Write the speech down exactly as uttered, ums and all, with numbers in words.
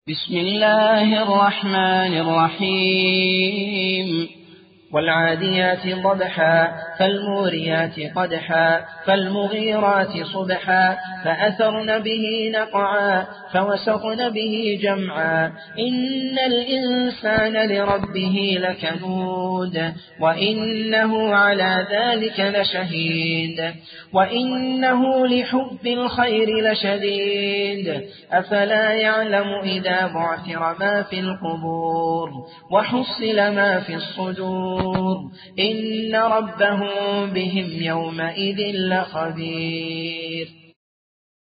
بسم الله الرحمن الرحيم والعاديات ضبحا فالموريات قدحا فالمغيرات صبحا فأثرن به نقعا فوسطن به جمعا إن الإنسان لربه لكنود وإنه على ذلك لشهيد وإنه لحب الخير لشديد أفلا يعلم إذا بعثر ما في القبور وحصل ما في الصدور إن ربهم بهم يومئذ لخبير